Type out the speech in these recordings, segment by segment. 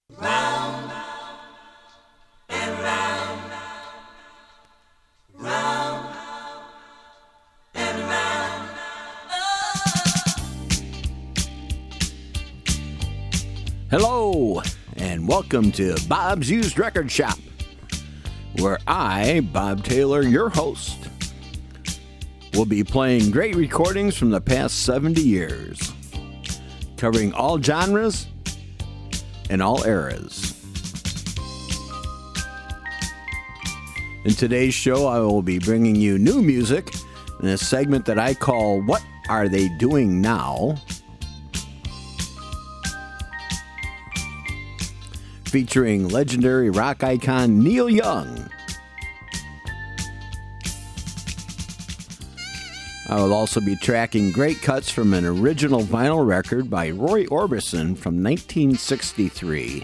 Round and round, round and round. Hello, and welcome to Bob's Used Record Shop, where I, Bob Taylor, your host, will be playing great recordings from the past 70 years, covering all genres and all eras. In today's show, I will be bringing you new music in a segment that I call What Are They Doing Now?, featuring legendary rock icon Neil Young. I will also be tracking great cuts from an original vinyl record by Roy Orbison from 1963.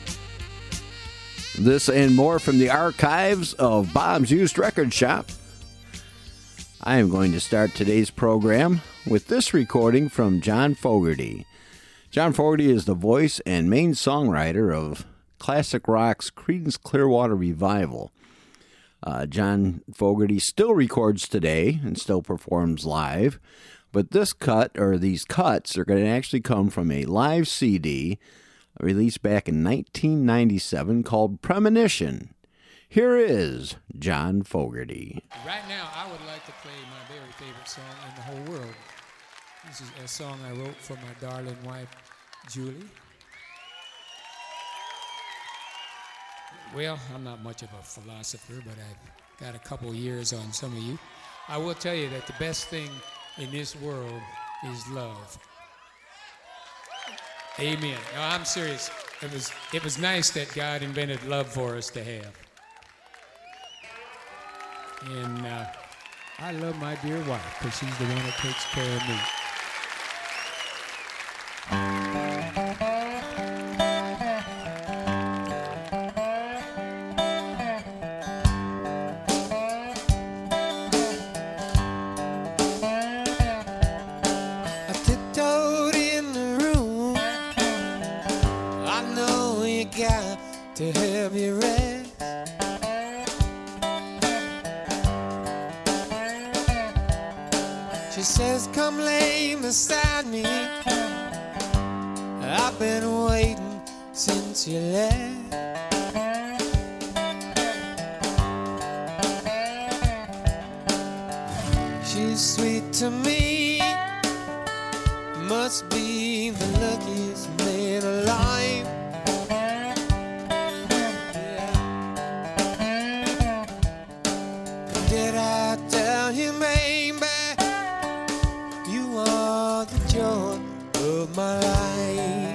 This and more from the archives of Bob's Used Record Shop. I am going to start today's program with this recording from John Fogerty. John Fogerty is the voice and main songwriter of classic rock's Creedence Clearwater Revival. John Fogerty still records today and still performs live, but this cut, or these cuts, are going to actually come from a live CD released back in 1997 called Premonition. Here is John Fogerty. Right now, I would like to play my very favorite song in the whole world. This is a song I wrote for my darling wife, Julie. Well, I'm not much of a philosopher, but I've got a couple years on some of you. I will tell you that the best thing in this world is love. Amen. No, I'm serious. It was nice that God invented love for us to have. And I love my dear wife because she's the one that takes care of me. To help you rest. She says, come lay beside me. I've been waiting since you left. She's sweet to me. Must be the luckiest man alive. Did I tell you, baby, you are the joy of my life?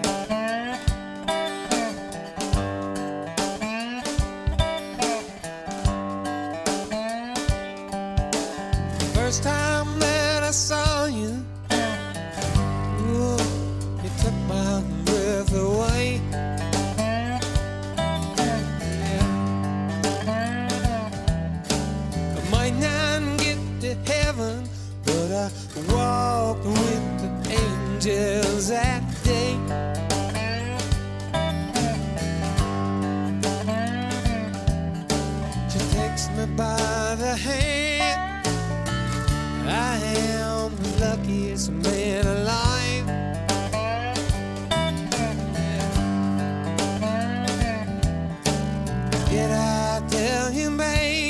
First time that I saw you, ooh, you took my breath away. Heaven, but I walked with the angels that day. She takes me by the hand. I am the luckiest man alive. Did I tell you, baby,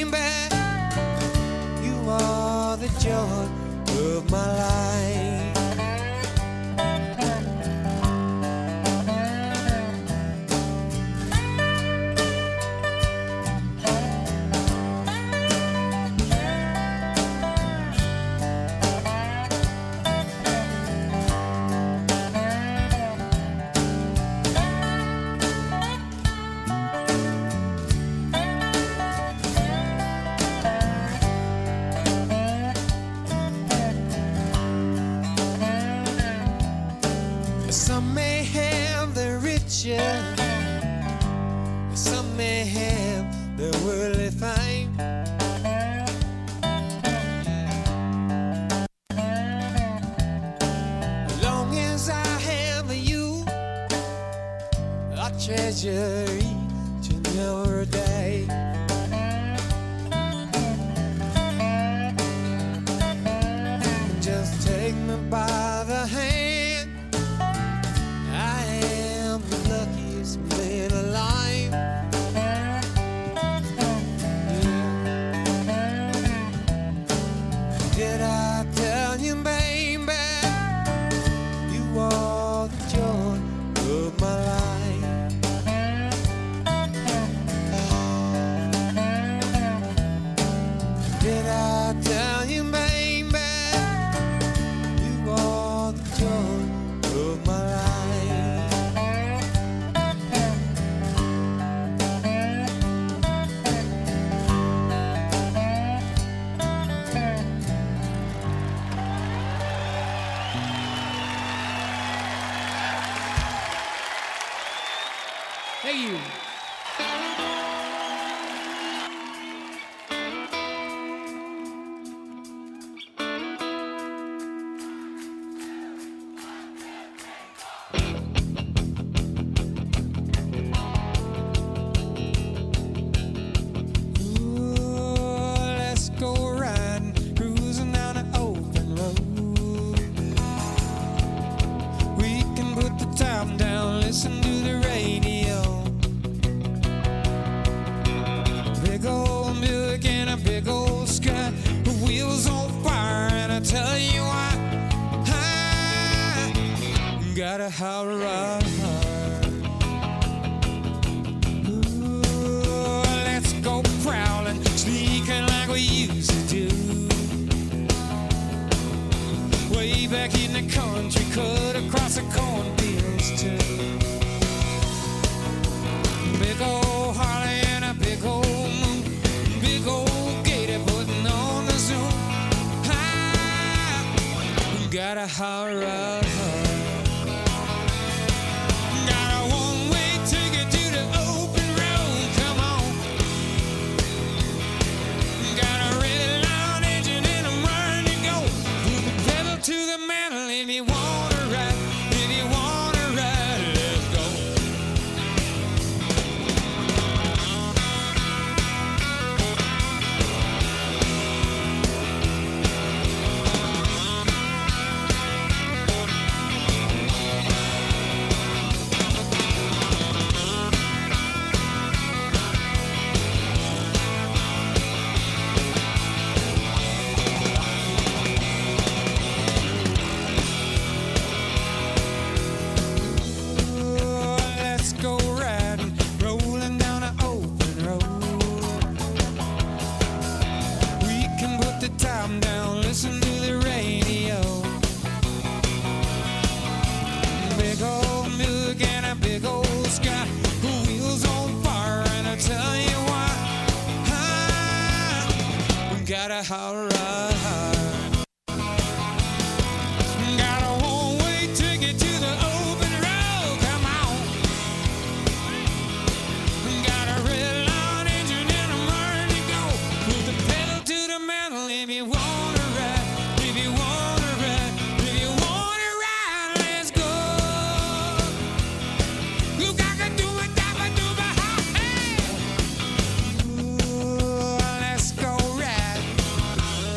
you are the joy of my life. Some may have the riches, some may have the worldly fame. As long as I have you, I treasure treasure each and every day. Just take me by the hand. I am the luckiest man alive. Did I tell you, baby, you are the joy of my life? Did I tell you, baby, you are the joy of my life? Thank you. Ooh, let's go riding, cruising down an open road. We can put the top down, listen to the radio. Big old Buick and a big old sky, the wheels on fire, and I tell you what, I got a hot rod heart. Ooh, let's go prowling, sneaking like we used to do. Way back in the country, cut across the cornfields too. Big old Harley and a big old moon, big old gator putting on the zoom. I got a hot rod heart. Got a one-way ticket to the open road. Come on. Got a red line engine and I'm ready to go. Put the pedal to the metal if you wanna ride. If you wanna ride, let's go. Ooh, let's go riding, rolling down an open road. We can put the top down, listen to the radio. Big old milk and a big old sky, wheels on fire, and I tell you what, I got a hot rod heart. Got a one-way ticket to the open road. Come on. Got a red line engine and I'm ready to go. Put the pedal to the metal if you wanna ride. If you wanna ride. If you wanna ride, let's go. You gotta do it, dabba dooba ha hey. Ooh, let's go ride.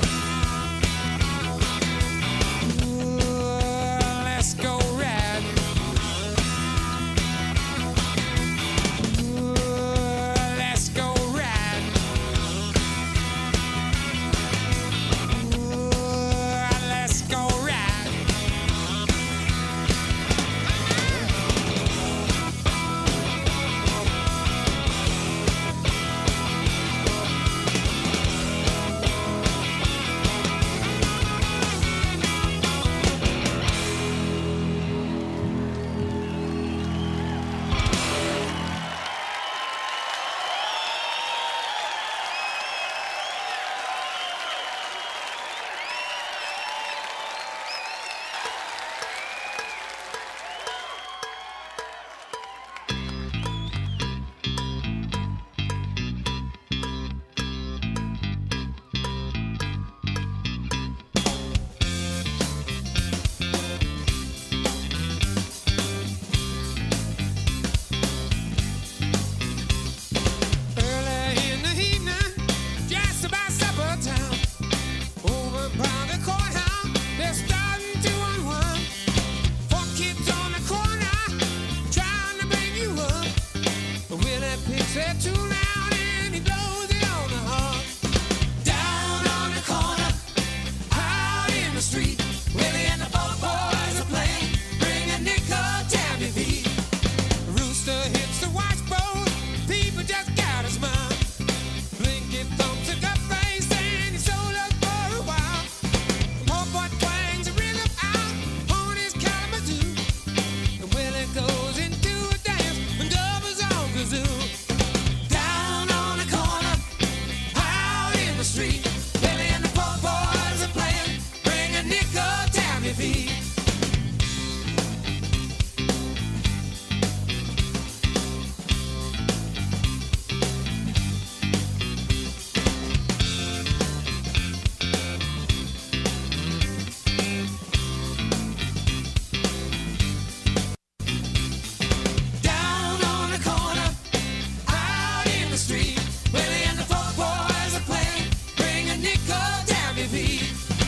Settle down and he blows it on the horn. Down on the corner, out in the street, Willie and the Boat Boys are playing. Bring a nickel, tap your feet. Rooster hits the washboard, people just gotta smile. Blinky thumps a gut face and he sold us for a while. Poor boy twangs a rhythm out on his Kalamazoo. And Willie goes into a dance and doubles on kazoo. Down on the corner, out in the street, Willie and the poor boys are playing. Bring a nickel, tap your feet. Down on the corner, out in the street, Willie and the folk boys are playing. Bring a nickel, tap your feet.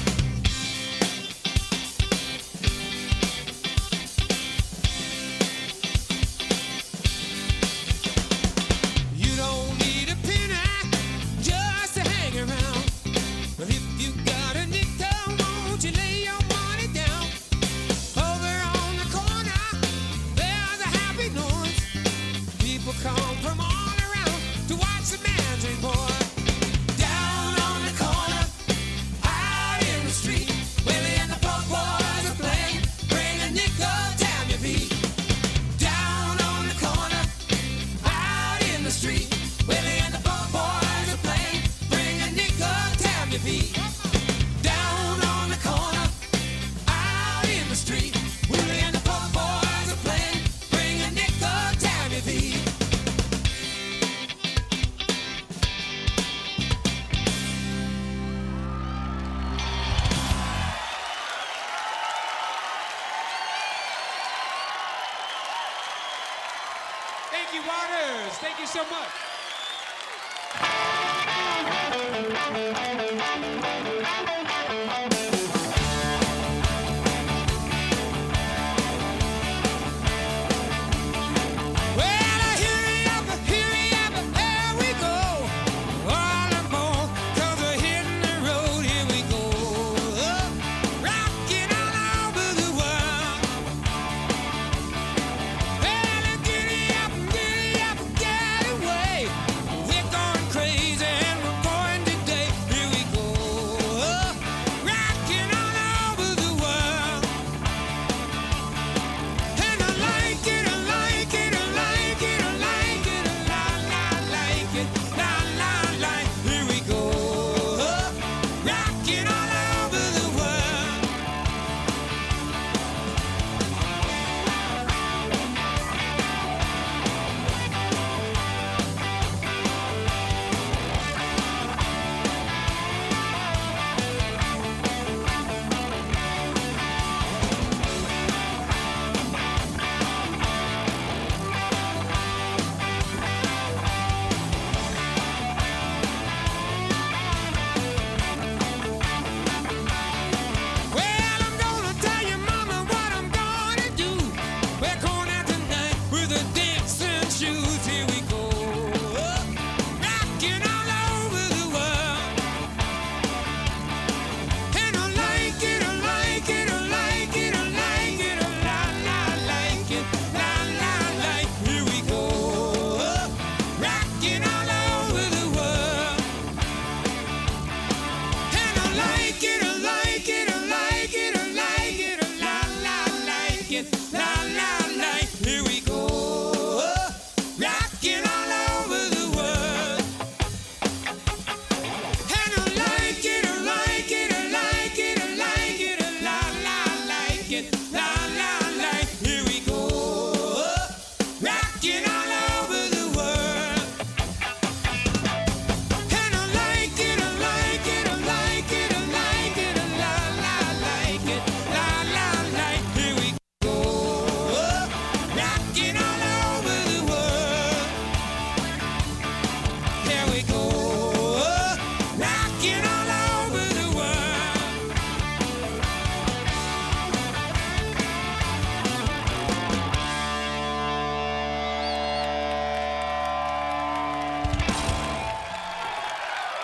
You don't need a penny just to hang around. But if you got a nickel, won't you lay your money down? Over on the corner, there's a happy noise. People come from all around to watch the man drink, boy. Down on the corner, out in the street, Willie and the folk boys are playing. Bring a nickel, tap your feet. Down on the corner, out in the street, Willie and the folk boys are playing. Bring a nickel, tap your feet. Down on the corner, out in the street, Willie and the folk boys are playing. Bring a nickel, tap your feet. Thank you, Waters. Thank you so much. Well, hurry up, here we go. All and more, 'cause we're hitting the road, here we go. Rocking all over the world. Well, giddy up, get away.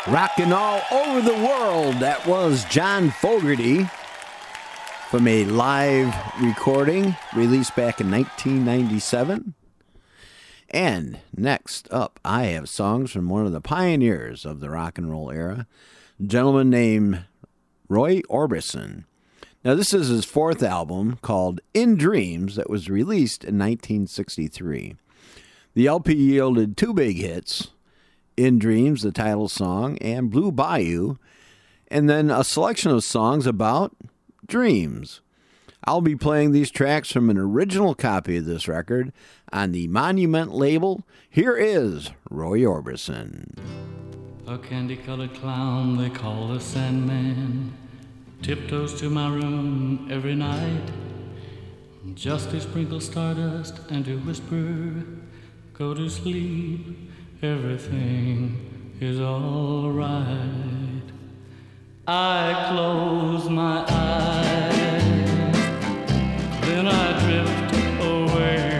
Rockin' all over the world. That was John Fogerty from a live recording released back in 1997. And next up, I have songs from one of the pioneers of the rock and roll era, a gentleman named Roy Orbison. Now, this is his fourth album called In Dreams that was released in 1963. The LP yielded two big hits, In Dreams, the title song, and Blue Bayou, and then a selection of songs about dreams. I'll be playing these tracks from an original copy of this record on the Monument label. Here is Roy Orbison. A candy-colored clown they call the Sandman tiptoes to my room every night just to sprinkle stardust and to whisper, go to sleep, everything is all right. I close my eyes, then I drift away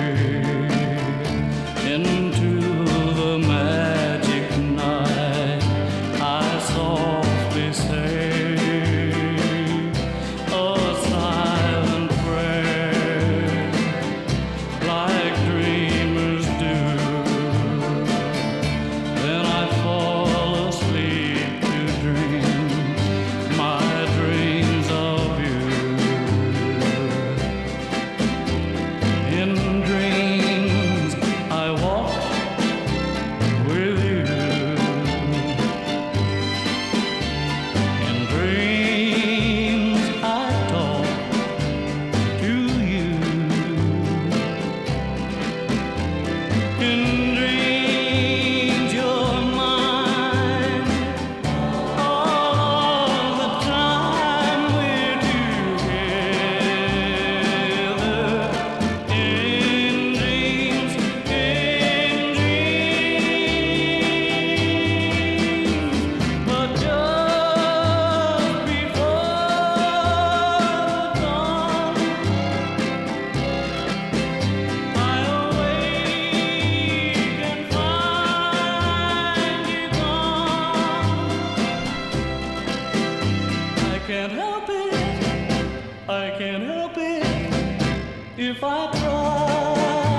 into the magic night. I softly say a silent prayer like dreamers do. Then I fall asleep to dream my dreams of you. In dreams I walk with you. In dreams I talk to you. In dreams you're mine all the time we're together. In dreams, but just before dawn, I awake and find you gone. I can't help it, I can't help it if I try.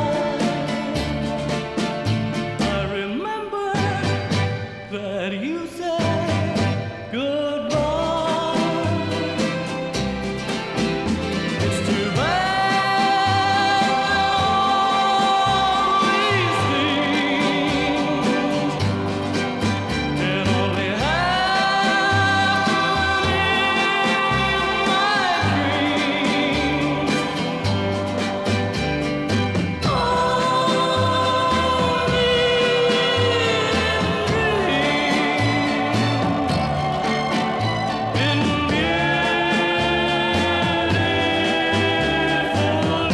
I remember that you said goodbye. It's too bad all these things can only happen in my dreams. In beautiful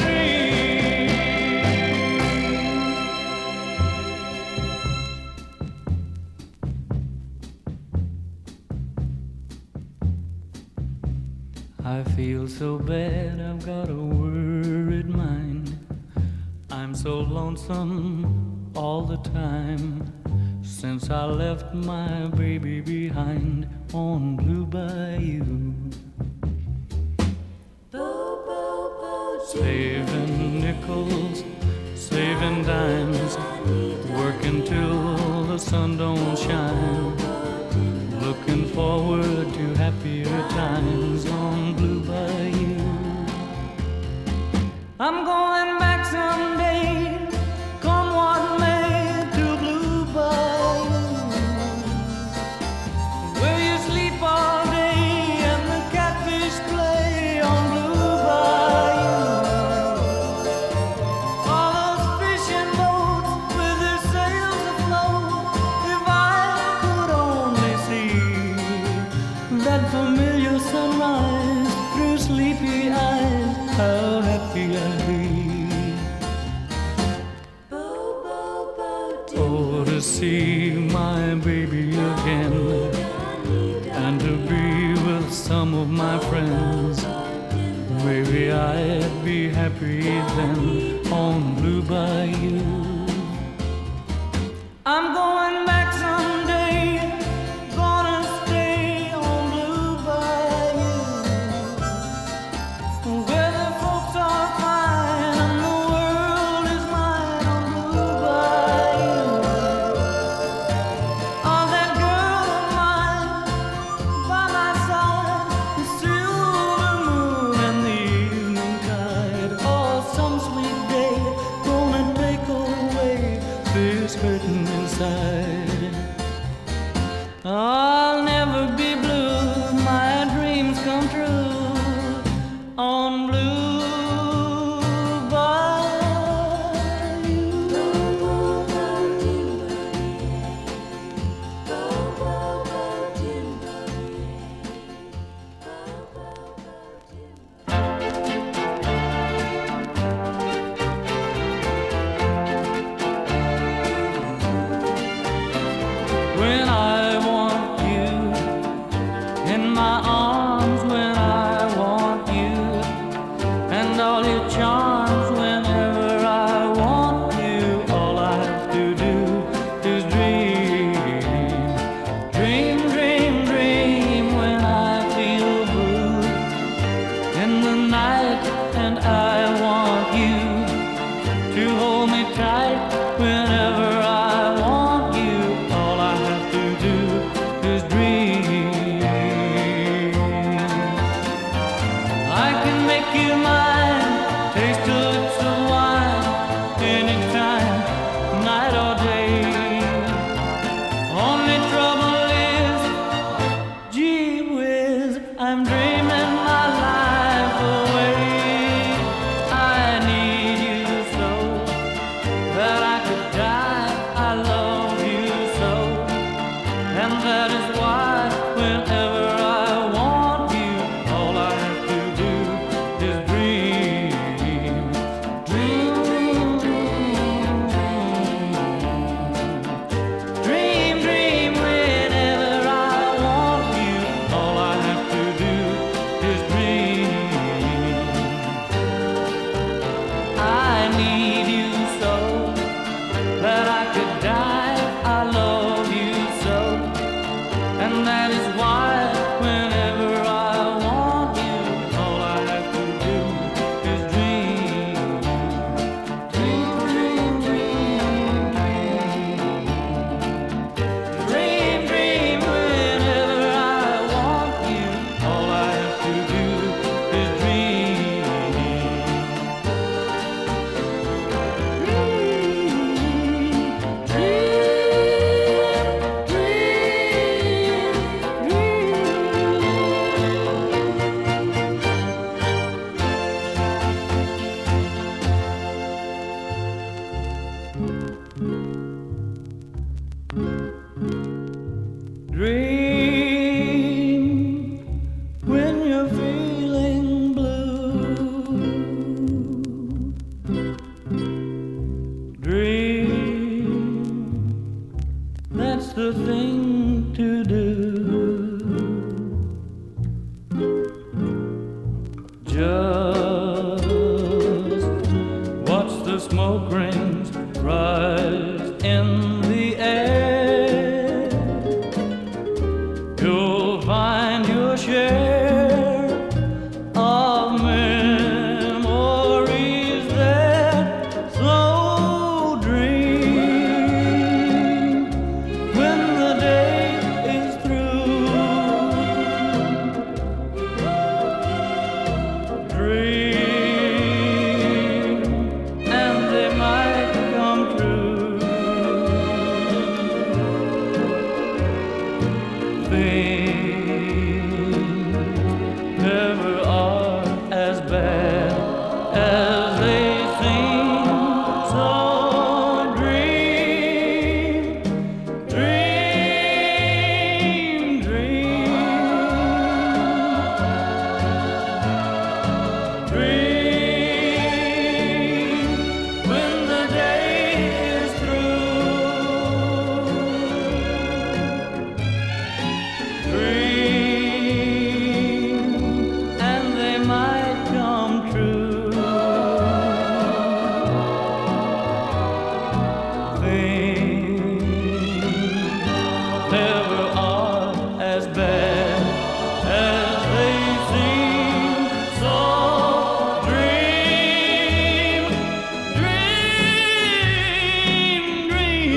dreams. I feel so bad, I've got a worried mind. I'm so lonesome all the time since I left my baby behind on Blue Bayou. Saving nickels, saving dimes, working till the sun don't shine. Looking forward to happier times on Blue Bayou. I'm going back someday, come what may, to Blue Bayou, where you sleep all day and the catfish play on Blue Bayou. All those fishing boats with their sails afloat, if I could only see that familiar sunrise through sleepy eyes, how happy I'd be. Oh, to see my baby again and to be with some of my friends. Maybe I'd be happy then on Blue Bayou. I'm going back someday, this hurting inside. I'll never be blue, my dreams come true on Blue Bayou. When I want you in my arms, when I want you, and all your charms, whenever I want you, all I have to do is dream. Dream, dream, dream when I feel blue in the night, and I want you to hold me tight whenever I want you. All I have to do is dream. I can make you mine, taste the lips of wine, anytime, night or day. Only trouble is, gee whiz, I'm dreaming my life away. I need you so that I could die. I love you so, and that is why whenever I want you, all I have to do is dream. Dream, dream, dream whenever I want you, all I have to do is dream. I need you so that I could die. I love you so, and that is why whenever I want you, all I have to do is dream. Dream, dream, dream, dream. Dream, dream whenever I want you, all I have to do is dream. Dream when you're feeling blue. Dream, that's the thing to do. Just watch the smoke rings rise in the air. You'll find your share of memories there. Slow dream when the day is through. Dream, and they might come true. Things never are as bad as they seem. So dream, dream, dream. Dream when the day is through. Dream, and they might come true. Things never are as bad as they seem. So dream, dream,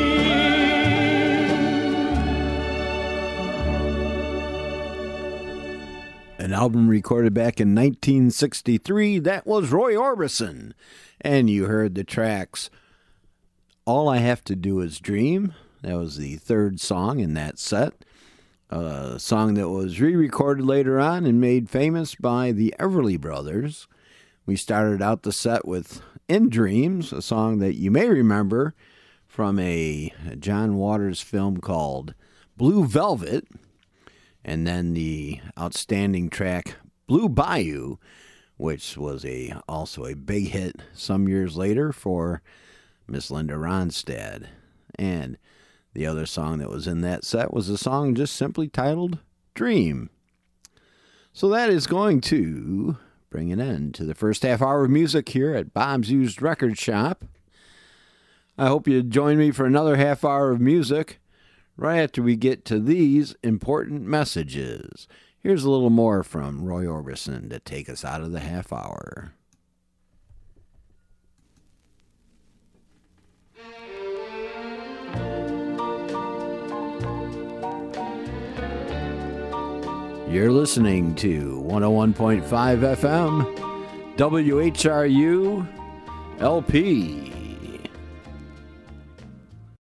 dream. An album recorded back in 1963. That was Roy Orbison. And you heard the tracks All I Have to Do Is Dream. That was the third song in that set. A song that was re-recorded later on and made famous by the Everly Brothers. We started out the set with In Dreams, a song that you may remember from a John Waters film called Blue Velvet, and then the outstanding track Blue Bayou, which was also a big hit some years later for Miss Linda Ronstadt. And the other song that was in that set was a song just simply titled Dream. So that is going to bring an end to the first half hour of music here at Bob's Used Record Shop. I hope you join me for another half hour of music right after we get to these important messages. Here's a little more from Roy Orbison to take us out of the half hour. You're listening to 101.5 FM, WHRU, LP.